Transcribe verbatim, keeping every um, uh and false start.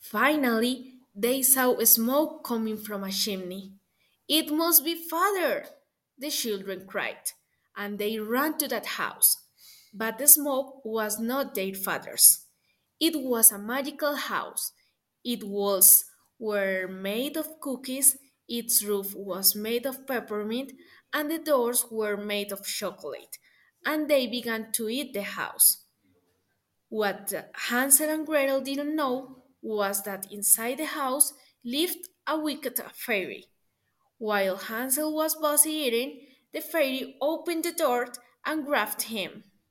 Finally, they saw smoke coming from a chimney. It must be father, the children cried, and they ran to that house. But the smoke was not their father's. It was a magical house. Its walls were made of cookies, its roof was made of peppermint, and the doors were made of chocolate. And they began to eat the house. What Hansel and Gretel didn't know was that inside the house lived a wicked fairy. While Hansel was busy eating, the fairy opened the door and grabbed him.